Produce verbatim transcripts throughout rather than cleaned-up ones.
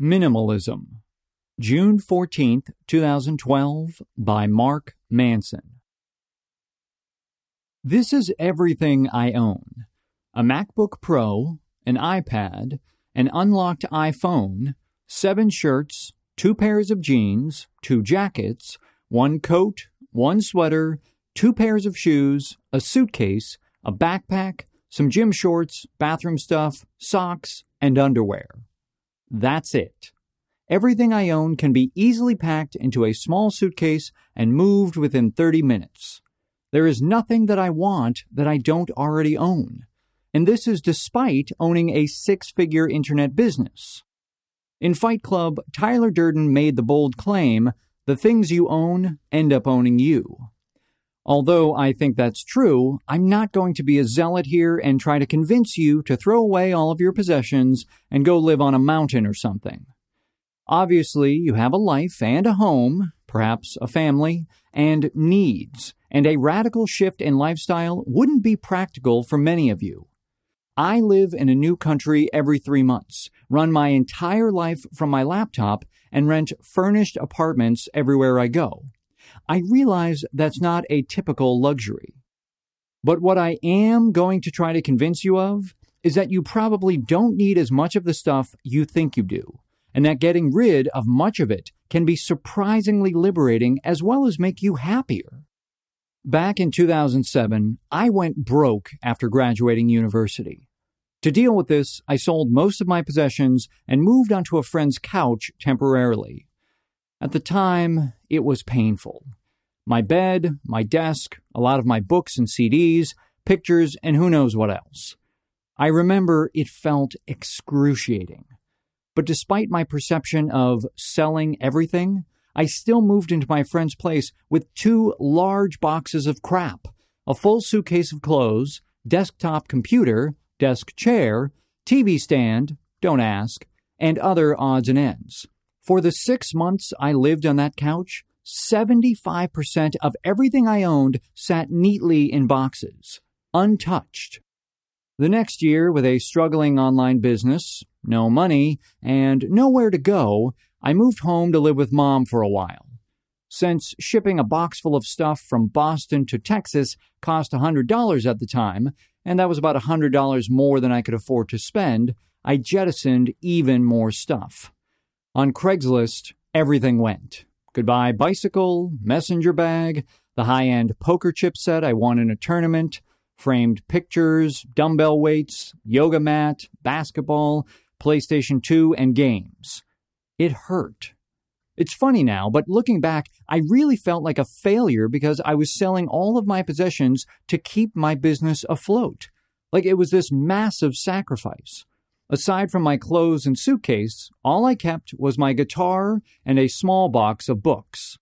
Minimalism, June fourteenth, twenty twelve, by Mark Manson. This is everything I own. A MacBook Pro, an iPad, an unlocked iPhone, seven shirts, two pairs of jeans, two jackets, one coat, one sweater, two pairs of shoes, a suitcase, a backpack, some gym shorts, bathroom stuff, socks, and underwear. That's it. Everything I own can be easily packed into a small suitcase and moved within thirty minutes. There is nothing that I want that I don't already own. And this is despite owning a six-figure internet business. In Fight Club, Tyler Durden made the bold claim, the things you own end up owning you. Although I think that's true, I'm not going to be a zealot here and try to convince you to throw away all of your possessions and go live on a mountain or something. Obviously, you have a life and a home, perhaps a family, and needs, and a radical shift in lifestyle wouldn't be practical for many of you. I live in a new country every three months, run my entire life from my laptop, and rent furnished apartments everywhere I go. I realize that's not a typical luxury. But what I am going to try to convince you of is that you probably don't need as much of the stuff you think you do, and that getting rid of much of it can be surprisingly liberating as well as make you happier. Back in two thousand seven, I went broke after graduating university. To deal with this, I sold most of my possessions and moved onto a friend's couch temporarily. At the time, it was painful. My bed, my desk, a lot of my books and C Ds, pictures, and who knows what else. I remember it felt excruciating. But despite my perception of selling everything, I still moved into my friend's place with two large boxes of crap, a full suitcase of clothes, desktop computer, desk chair, T V stand, don't ask, and other odds and ends. For the six months I lived on that couch, seventy-five percent of everything I owned sat neatly in boxes, untouched. The next year, with a struggling online business, no money, and nowhere to go, I moved home to live with Mom for a while. Since shipping a box full of stuff from Boston to Texas cost one hundred dollars at the time, and that was about one hundred dollars more than I could afford to spend, I jettisoned even more stuff. On Craigslist, everything went. Goodbye bicycle, messenger bag, the high-end poker chip set I won in a tournament, framed pictures, dumbbell weights, yoga mat, basketball, PlayStation two, and games. It hurt. It's funny now, but looking back, I really felt like a failure because I was selling all of my possessions to keep my business afloat. Like it was this massive sacrifice. Aside from my clothes and suitcase, all I kept was my guitar and a small box of books.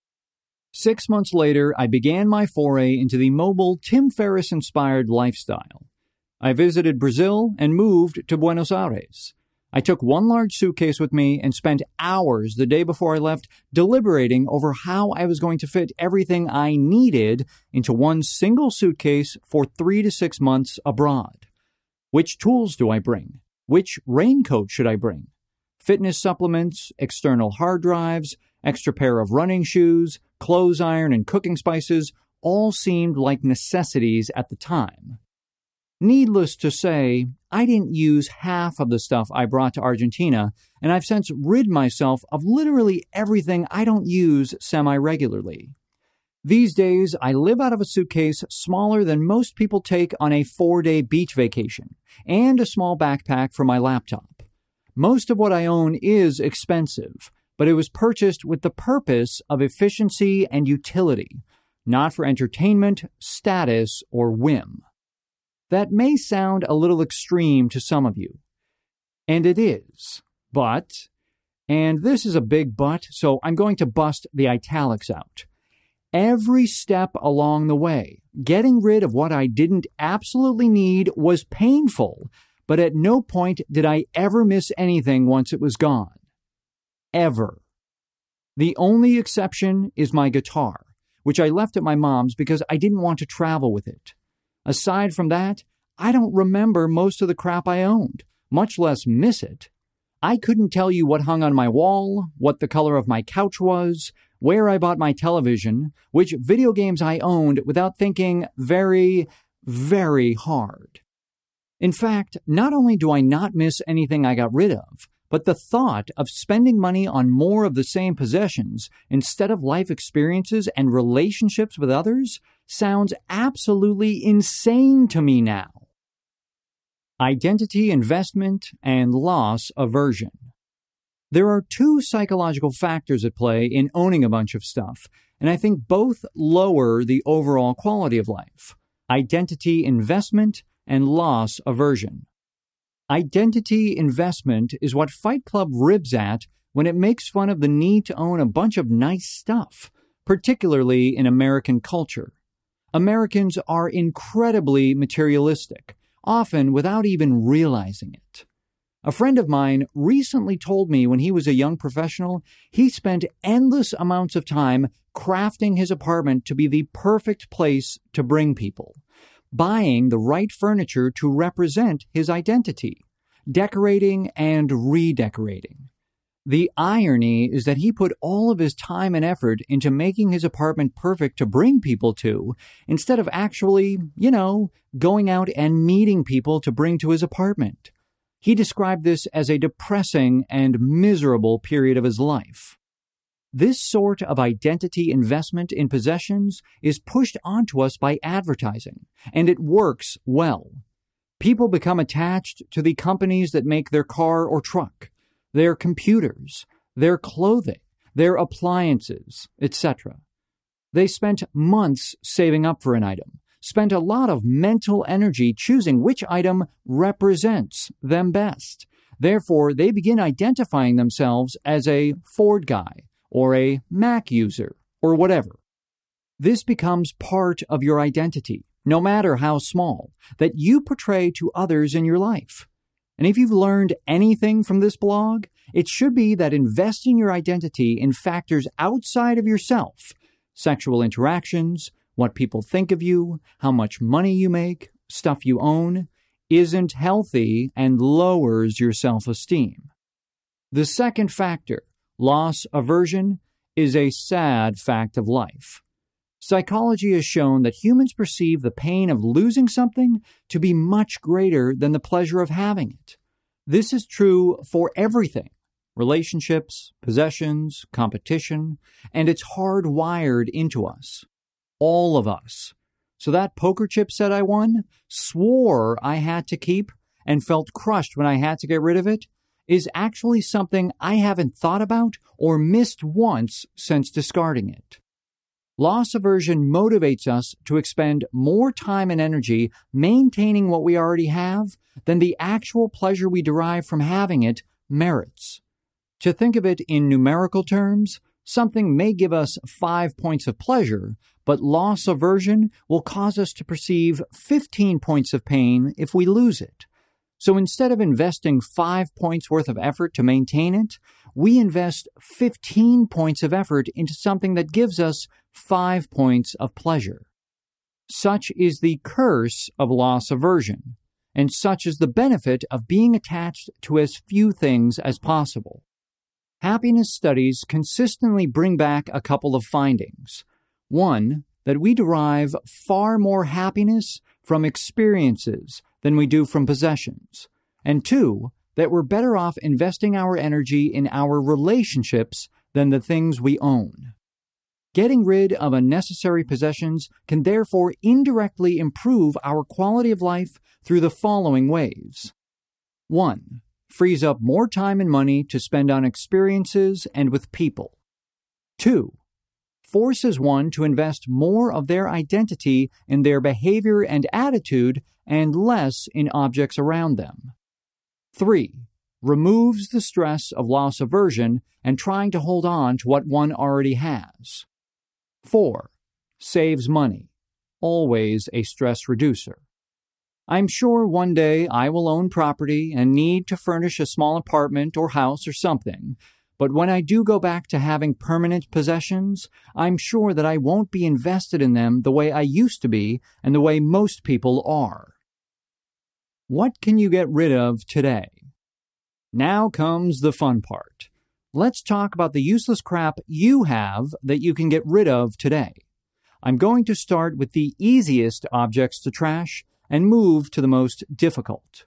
Six months later, I began my foray into the mobile Tim Ferriss-inspired lifestyle. I visited Brazil and moved to Buenos Aires. I took one large suitcase with me and spent hours the day before I left deliberating over how I was going to fit everything I needed into one single suitcase for three to six months abroad. Which tools do I bring? Which raincoat should I bring? Fitness supplements, external hard drives, extra pair of running shoes, clothes iron, and cooking spices all seemed like necessities at the time. Needless to say, I didn't use half of the stuff I brought to Argentina, and I've since rid myself of literally everything I don't use semi-regularly. These days, I live out of a suitcase smaller than most people take on a four-day beach vacation, and a small backpack for my laptop. Most of what I own is expensive, but it was purchased with the purpose of efficiency and utility, not for entertainment, status, or whim. That may sound a little extreme to some of you, and it is, but, and this is a big but, so I'm going to bust the italics out. Every step along the way, getting rid of what I didn't absolutely need was painful, but at no point did I ever miss anything once it was gone. Ever. The only exception is my guitar, which I left at my mom's because I didn't want to travel with it. Aside from that, I don't remember most of the crap I owned, much less miss it. I couldn't tell you what hung on my wall, what the color of my couch was, where I bought my television, which video games I owned without thinking very, very hard. In fact, not only do I not miss anything I got rid of, but the thought of spending money on more of the same possessions instead of life experiences and relationships with others sounds absolutely insane to me now. Identity investment and loss aversion. There are two psychological factors at play in owning a bunch of stuff, and I think both lower the overall quality of life: identity investment and loss aversion. Identity investment is what Fight Club ribs at when it makes fun of the need to own a bunch of nice stuff, particularly in American culture. Americans are incredibly materialistic, often without even realizing it. A friend of mine recently told me when he was a young professional, he spent endless amounts of time crafting his apartment to be the perfect place to bring people, buying the right furniture to represent his identity, decorating and redecorating. The irony is that he put all of his time and effort into making his apartment perfect to bring people to, instead of actually, you know, going out and meeting people to bring to his apartment. He described this as a depressing and miserable period of his life. This sort of identity investment in possessions is pushed onto us by advertising, and it works well. People become attached to the companies that make their car or truck, their computers, their clothing, their appliances, et cetera. They spent months saving up for an item, spent a lot of mental energy choosing which item represents them best. Therefore, they begin identifying themselves as a Ford guy or a Mac user or whatever. This becomes part of your identity, no matter how small, that you portray to others in your life. And if you've learned anything from this blog, it should be that investing your identity in factors outside of yourself, sexual interactions, what people think of you, how much money you make, stuff you own, isn't healthy and lowers your self-esteem. The second factor, loss aversion, is a sad fact of life. Psychology has shown that humans perceive the pain of losing something to be much greater than the pleasure of having it. This is true for everything: relationships, possessions, competition, and it's hardwired into us. All of us. So that poker chip set I won, swore I had to keep, and felt crushed when I had to get rid of it, is actually something I haven't thought about or missed once since discarding it. Loss aversion motivates us to expend more time and energy maintaining what we already have than the actual pleasure we derive from having it merits. To think of it in numerical terms, something may give us five points of pleasure, but loss aversion will cause us to perceive fifteen points of pain if we lose it. So instead of investing five points worth of effort to maintain it, we invest fifteen points of effort into something that gives us five points of pleasure. Such is the curse of loss aversion, and such is the benefit of being attached to as few things as possible. Happiness studies consistently bring back a couple of findings. One, that we derive far more happiness from experiences than we do from possessions. And two, that we're better off investing our energy in our relationships than the things we own. Getting rid of unnecessary possessions can therefore indirectly improve our quality of life through the following ways. One, frees up more time and money to spend on experiences and with people. Two, forces one to invest more of their identity in their behavior and attitude and less in objects around them. Three, removes the stress of loss aversion and trying to hold on to what one already has. Four, saves money, always a stress reducer. I'm sure one day I will own property and need to furnish a small apartment or house or something, but when I do go back to having permanent possessions, I'm sure that I won't be invested in them the way I used to be and the way most people are. What can you get rid of today? Now comes the fun part. Let's talk about the useless crap you have that you can get rid of today. I'm going to start with the easiest objects to trash and move to the most difficult.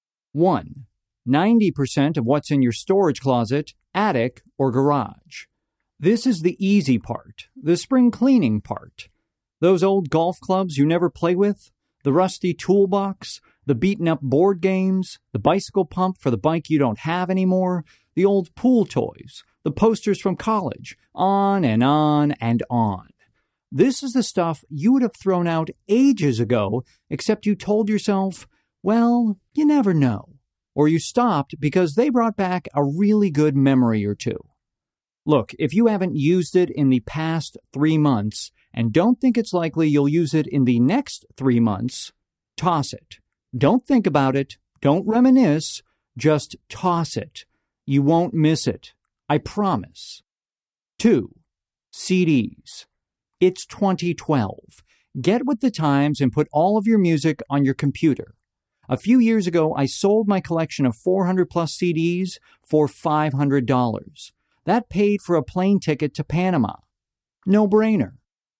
one. ninety percent of what's in your storage closet, attic, or garage. This is the easy part, the spring cleaning part. Those old golf clubs you never play with, the rusty toolbox, the beaten-up board games, the bicycle pump for the bike you don't have anymore, the old pool toys, the posters from college, on and on and on. This is the stuff you would have thrown out ages ago, except you told yourself, well, you never know. Or you stopped because they brought back a really good memory or two. Look, if you haven't used it in the past three months and don't think it's likely you'll use it in the next three months, toss it. Don't think about it. Don't reminisce. Just toss it. You won't miss it. I promise. Two. C Ds. It's twenty twelve. Get with the times and put all of your music on your computer. A few years ago, I sold my collection of four hundred plus C Ds for five hundred dollars. That paid for a plane ticket to Panama. No brainer.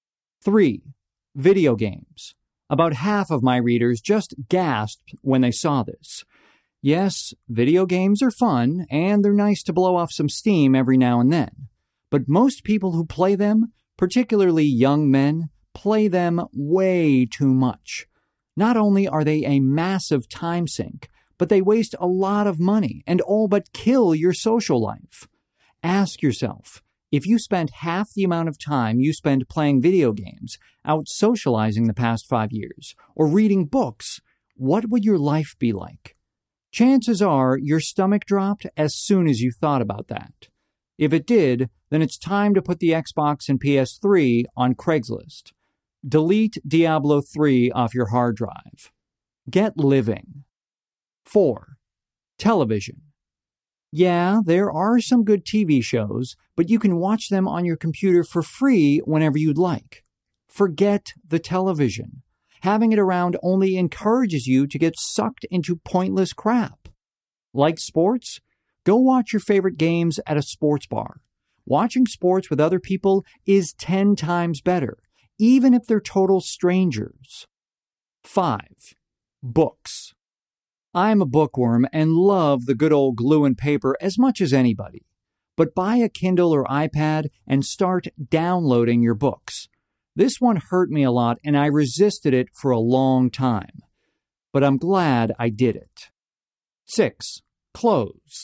Three. Video games. About half of my readers just gasped when they saw this. Yes, video games are fun, and they're nice to blow off some steam every now and then. But most people who play them, particularly young men, play them way too much. Not only are they a massive time sink, but they waste a lot of money and all but kill your social life. Ask yourself, if you spent half the amount of time you spend playing video games out socializing the past five years or reading books, what would your life be like? Chances are your stomach dropped as soon as you thought about that. If it did, then it's time to put the Xbox and P S three on Craigslist. Delete Diablo three off your hard drive. Get living. Four. Television. Yeah, there are some good T V shows, but you can watch them on your computer for free whenever you'd like. Forget the television. Having it around only encourages you to get sucked into pointless crap. Like sports? Go watch your favorite games at a sports bar. Watching sports with other people is ten times better, even if they're total strangers. Five. Books. I'm a bookworm and love the good old glue and paper as much as anybody. But buy a Kindle or iPad and start downloading your books. This one hurt me a lot and I resisted it for a long time. But I'm glad I did it. Six. Clothes.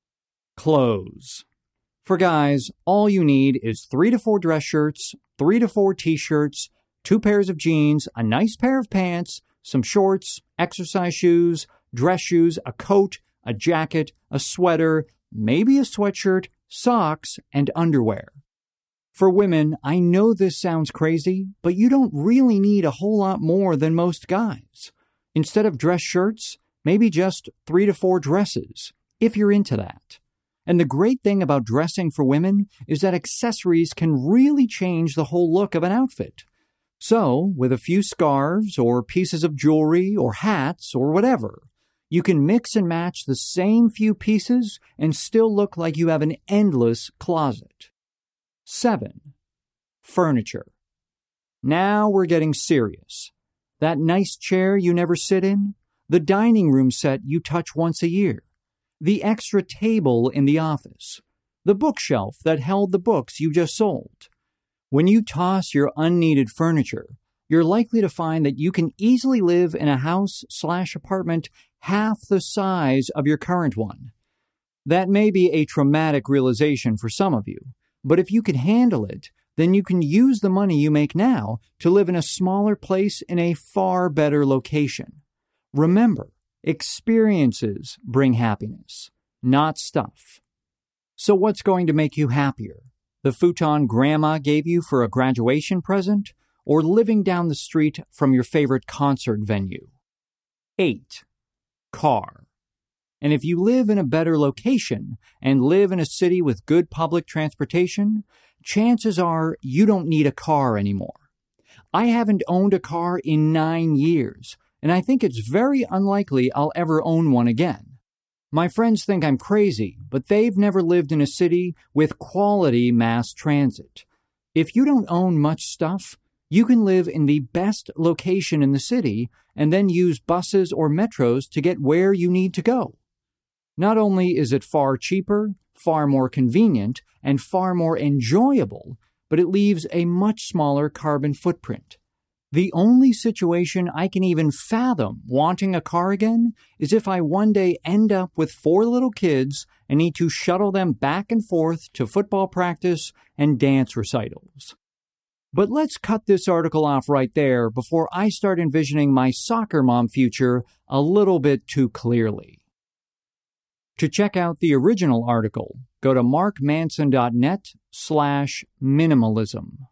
Clothes. For guys, all you need is three to four dress shirts, three to four t-shirts, two pairs of jeans, a nice pair of pants, some shorts, exercise shoes, dress shoes, a coat, a jacket, a sweater, maybe a sweatshirt, socks, and underwear. For women, I know this sounds crazy, but you don't really need a whole lot more than most guys. Instead of dress shirts, maybe just three to four dresses, if you're into that. And the great thing about dressing for women is that accessories can really change the whole look of an outfit. So, with a few scarves or pieces of jewelry or hats or whatever, you can mix and match the same few pieces and still look like you have an endless closet. Seven. Furniture. Now we're getting serious. That nice chair you never sit in, the dining room set you touch once a year, the extra table in the office, the bookshelf that held the books you just sold. When you toss your unneeded furniture, you're likely to find that you can easily live in a house slash apartment half the size of your current one. That may be a traumatic realization for some of you, but if you can handle it, then you can use the money you make now to live in a smaller place in a far better location. Remember, experiences bring happiness, not stuff. So what's going to make you happier? The futon grandma gave you for a graduation present, or living down the street from your favorite concert venue? Eight. Car. And if you live in a better location and live in a city with good public transportation, chances are you don't need a car anymore. I haven't owned a car in nine years, and I think it's very unlikely I'll ever own one again. My friends think I'm crazy, but they've never lived in a city with quality mass transit. If you don't own much stuff, you can live in the best location in the city and then use buses or metros to get where you need to go. Not only is it far cheaper, far more convenient, and far more enjoyable, but it leaves a much smaller carbon footprint. The only situation I can even fathom wanting a car again is if I one day end up with four little kids and need to shuttle them back and forth to football practice and dance recitals. But let's cut this article off right there before I start envisioning my soccer mom future a little bit too clearly. To check out the original article, go to markmanson.net slash minimalism.